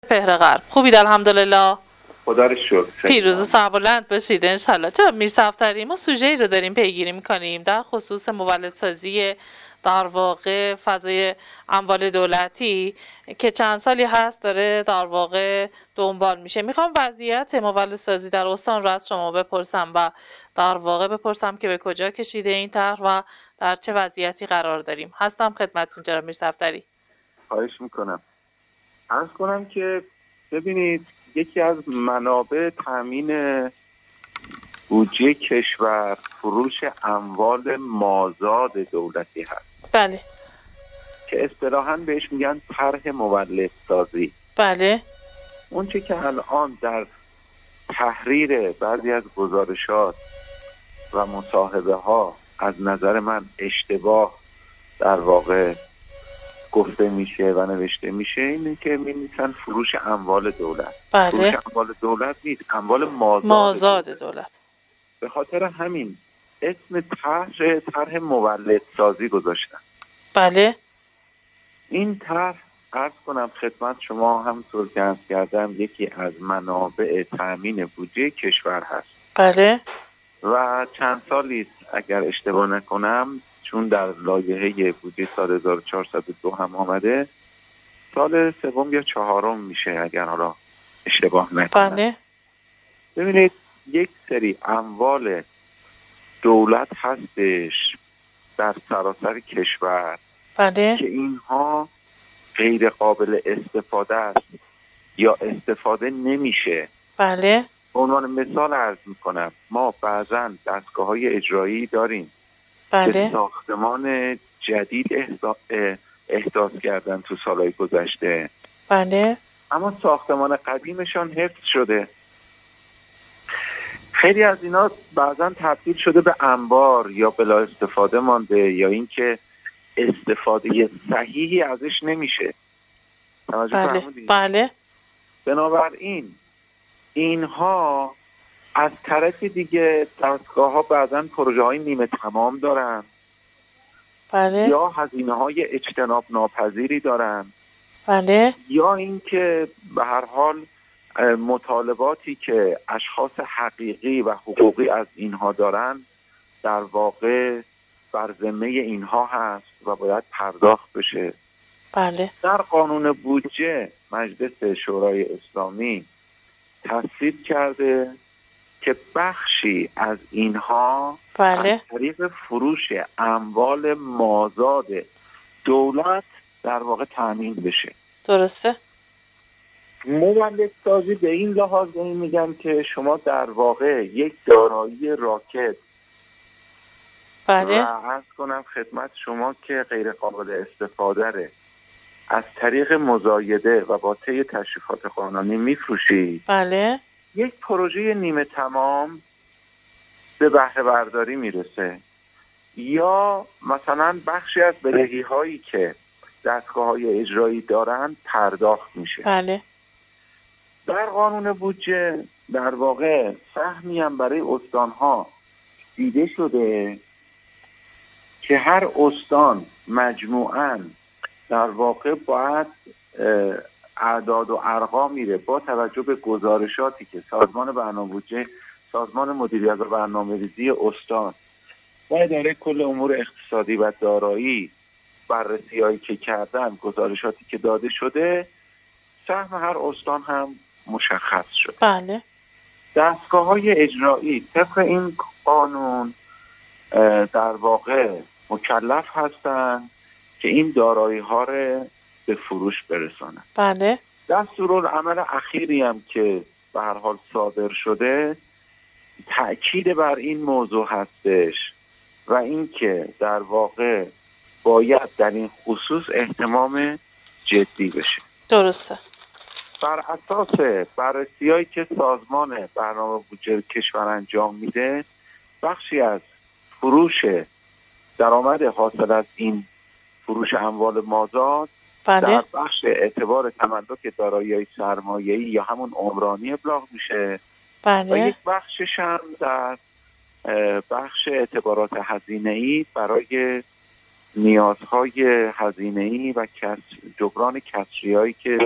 پهر غرب. خوبید الحمدلله. خدا رو شکر. پیروز و سربلند باشید انشالله. جناب میر صفدری، ما سوژه‌ای رو داریم پیگیری میکنیم در خصوص مولدسازی در واقع فضای اموال دولتی که چند سالی هست داره در واقع دنبال میشه. میخوام وضعیت مولدسازی در استان رو از شما بپرسم و در واقع بپرسم که به کجا کشیده این طرح و در چه وضعیتی قرار داریم. هستم خدمتتون جناب میر صفدری. خواهش میکنم. عرض کنم که ببینید، یکی از منابع تامین بودجه کشور فروش اموال مازاد دولتی هست. بله. که اصطلاحاً بهش میگن طرح مولدسازی. بله. اون چه که الان در تحریر بعضی از گزارشات و مصاحبه ها از نظر من اشتباه در واقع گفته میشه و نوشته میشه اینه که می‌نویسن فروش اموال دولت. بله. فروش اموال دولت نیست، اموال مازاد دولت. به خاطر همین اسم طرح مولدسازی گذاشتن. بله. این طرح عرض کنم خدمت شما همونطور که عرض کردم یکی از منابع تامین بودجه کشور هست. بله. و چند سالی اگر اشتباه نکنم، چون در لایحه بودجه سال 1402 هم آمده، سال سوم یا چهارم میشه اگر حالا اشتباه نکنم. بله. ببینید، یک سری اموال دولت هستش در سراسر کشور. بله. که اینها غیر قابل استفاده است یا استفاده نمیشه. بله. به عنوان مثال عرض میکنم، ما بعضا دستگاه‌های اجرایی داریم. بله. که ساختمان جدید احداث کردن تو سالهای گذشته. بله. اما ساختمان قدیمشان حفظ شده. خیلی از اینا بعضا تبدیل شده به انبار یا بلا استفاده مانده یا اینکه استفاده صحیحی ازش نمیشه. بله. بله. بنابراین اینها از طرف دیگه دستگاه ها بعضا پروژه های نیمه تمام دارن. بله. یا هزینه های اجتناب ناپذیری دارن. بله. یا اینکه به هر حال مطالباتی که اشخاص حقیقی و حقوقی از اینها دارن در واقع بر ذمه اینها هست و باید پرداخت بشه. بله. در قانون بودجه مجلس شورای اسلامی تصویب کرده که بخشی از اینها بله. از طریق فروش اموال مازاد دولت در واقع تامین بشه. درسته. مولدسازی به این لحاظ میگم که شما در واقع یک دارایی راکد بله. و عرض کنم خدمت شما که غیر قابل استفاده از طریق مزایده و با طی تشریفات قانونی میفروشی. بله. یک پروژه نیمه تمام به بهره برداری میرسه یا مثلا بخشی از بدهی هایی که دستگاه های اجرایی دارن پرداخت میشه. بله. در قانون بودجه در واقع سهمی هم برای استانها دیده شده که هر استان مجموعاً در واقع باید اعداد و ارقام میره با توجه به گزارشاتی که سازمان برنامه بودجه، سازمان مدیریت و برنامه‌ریزی استان و اداره کل امور اقتصادی و دارایی بررسی‌هایی که کردن، گزارشاتی که داده شده، سهم هر استان هم مشخص شد. بله. دستگاه‌های اجرایی طبق این قانون در واقع مکلف هستند که این دارایی‌ها رو به فروش برسانند. بله. دستورالعمل اخیری هم که به هر حال صادر شده تأکید بر این موضوع هستش و اینکه در واقع باید در این خصوص اهتمام جدی بشه. درسته. بر اساس بررسی‌هایی که سازمان برنامه بودجه کشور انجام میده، بخشی از فروش درآمد حاصل از این فروش اموال مازاد بله. در بخش اعتبار تملک دارایی‌های سرمایه‌ای یا همون عمرانی ابلاغ میشه. بله. و یک بخشش هم در بخش اعتبارات هزینه‌ای برای نیازهای هزینه‌ای و جبران کسری‌هایی که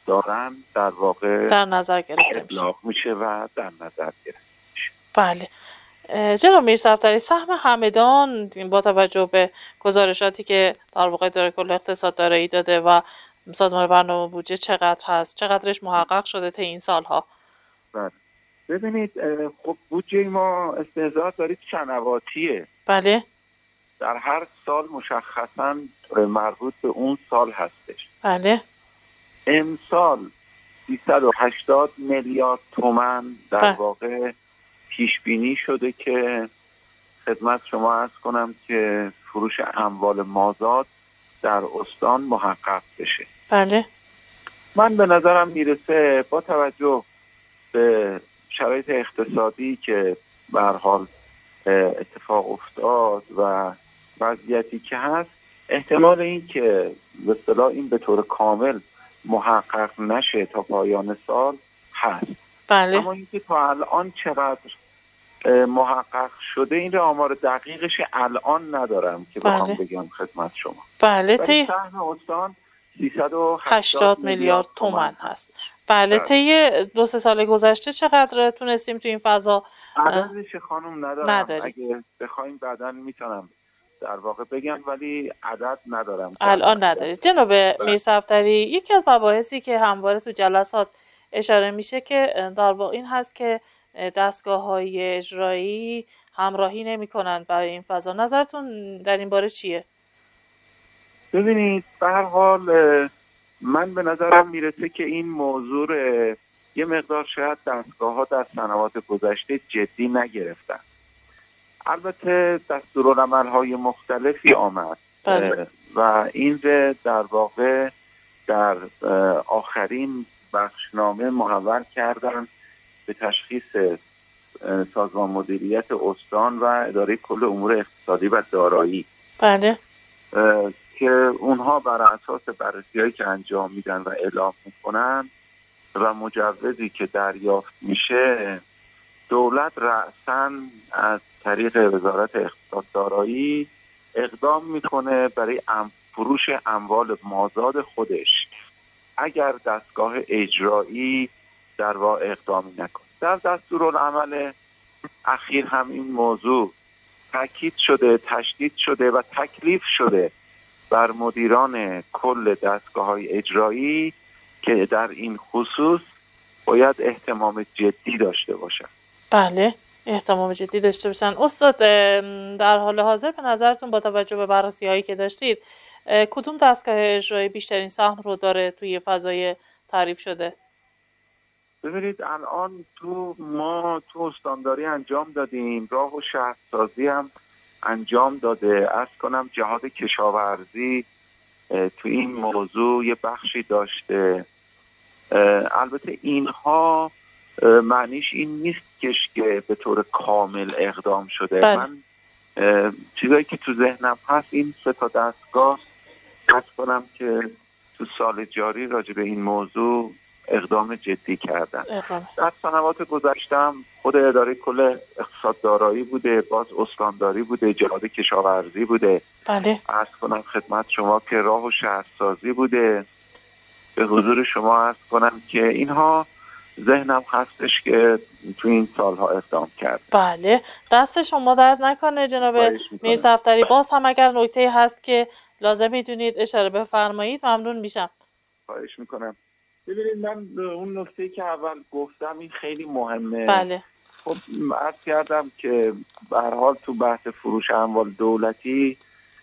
دارن در واقع در نظر گرفته میشه. ابلاغ میشه و در نظر گرفته میشه. بله. جناب میر صفدری، سهم همدان با توجه به گزارشاتی که در واقع اداره کل اقتصاد دارایی داده و سازمان برنامه بودجه چقدر هست؟ چقدرش محقق شده طی این سالها؟ بله. ببینید خب بودجه ما استحضار دارید سنواتیه. بله. در هر سال مشخصاً مربوط به اون سال هستش. بله. امسال 380 میلیارد تومان در واقع پیش بینی شده که خدمت شما عرض کنم که فروش اموال مازاد در استان محقق بشه. بله. من به نظرم میرسه با توجه به شرایط اقتصادی که به هر حال اتفاق افتاد و وضعیتی که هست، احتمال این که به اصطلاح این به طور کامل محقق نشه تا پایان سال هست. بله. اما اینکه تا الان چقدر محقق شده این رو آمار دقیقش الان ندارم که بخوام بگم خدمت شما. بله. طی سهم استان 380 80 میلیارد تومان هست. بله. طی 2-3 سال گذشته چقدر تونستیم تو این فضا؟ عددش خانم ندارم. اگه بخوایم بعداً میتونم در واقع بگم، ولی عدد ندارم. الان ندارید. جناب میر صفدری، یکی از مباحثی که همواره تو جلسات اشاره میشه که در واقع این هست که دستگاه‌های اجرایی همراهی نمی‌کنند برای این فضا. نظرتون در این باره چیه؟ ببینید به هر حال من به نظرم میرسه که این موضوع یه مقدار شاید دستگاه‌ها در سنوات گذشته جدی نگرفتن. البته دستورالعمل‌های مختلفی آمد و این در واقع در آخرین بخشنامه محول کردن به تشخیص سازمان مدیریت استان و اداره کل امور اقتصادی و دارایی. بله. که اونها بر اساس بررسی‌هایی که انجام میدن و اعلام میکنن و مجوزی که دریافت میشه، دولت رأساً از طریق وزارت اقتصاد دارایی اقدام میکنه برای فروش اموال مازاد خودش اگر دستگاه اجرایی در واقع اقدامی نکنه. در دستورالعمل اخیر هم این موضوع تاکید شده، تشدید شده و تکلیف شده بر مدیران کل دستگاه‌های اجرایی که در این خصوص باید اهتمام جدی داشته باشن. بله، اهتمام جدی داشته باشن. استاد، در حال حاضر به نظرتون با توجه به بررسی‌هایی که داشتید کدوم دستگاه اجرایی بیشترین سهم رو داره توی فضای تعریف شده؟ ببینید الان ما تو استانداری انجام دادیم، راه و شهرسازی هم انجام داده. عرض کنم جهاد کشاورزی تو این موضوع یه بخشی داشته. البته اینها معنیش این نیست که به طور کامل اقدام شده. بله. من چیزایی که تو ذهنم هست این 3 تا دستگاه عرض کنم که تو سال جاری راجع به این موضوع اقدام جدی کردن. در سنوات گذشتم خود اداره کل اقتصاد دارایی بوده، باز استانداری بوده، جهاد کشاورزی بوده. بله. عرض کنم خدمت شما که راه و شهرسازی بوده. به حضور شما عرض کنم که اینها ذهنم هستش که تو این سالها اقدام کرد. بله، دست شما درد نکنه جناب میر صفدری. باز هم اگر نکته‌ای هست که لازم میدونید اشاره بفرمایید ممنون میشم. خواهش میکنم. ببینید من اون نکته‌ای که اول گفتم این خیلی مهمه. بله. خب عرض کردم که به هر حال تو بحث فروش اموال دولتی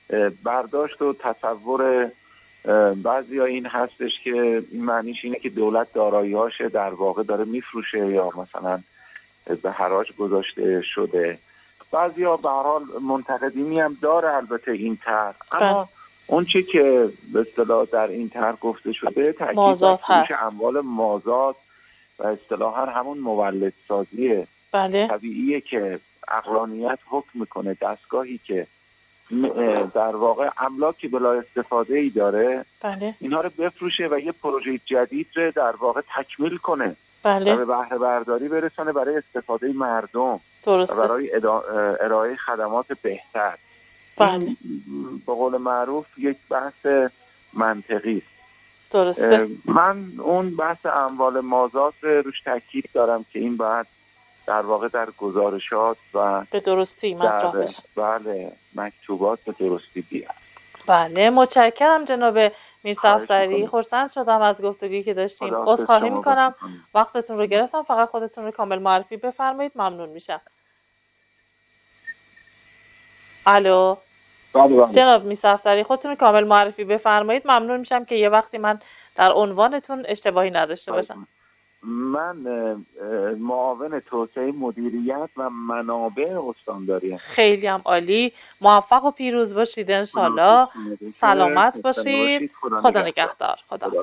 برداشت و تصور بعضی ها این هستش که این معنیش اینه که دولت دارایی‌هاش در واقع داره میفروشه یا مثلا به حراج گذاشته شده. بعضی ها به هر حال منتقدینی هم داره البته این طرح، اما اون چی که به اصطلاح در این طرح گفته شده تاکید بر فروش اموال مازاد و اصطلاحاً همون مولد سازی طبیعیه که عقلانیت حکم میکنه دستگاهی که در واقع املاکی بلا استفاده ای داره اینها رو بفروشه و یه پروژه جدید رو در واقع تکمیل کنه و به بهره برداری برسانه برای استفاده مردم. درسته. و برای ارائه خدمات بهتر. بله. به قول معروف یک بحث منطقی است. درسته. من اون بحث اموال مازاد روش تاکید دارم که این باید در واقع در گزارشات و به درستی مطرح بشه. بله مکتوبات به درستی بیاد. بله متشکرم جناب میر صفدری، خرسند شدم از گفتگویی که داشتیم. عذرخواهی میکنم وقتتون رو گرفتم، فقط خودتون رو کامل معرفی بفرمایید، ممنون میشم. الو جناب میر صفدری، خودتون رو کامل معرفی بفرمایید، ممنون میشم که یه وقتی من در عنوانتون اشتباهی نداشته باشم. من معاون توسعه مدیریت و منابع استانداری هستم. خیلی هم عالی، موفق و پیروز باشید انشالله، سلامت باشید، خدا نگهدار. خدا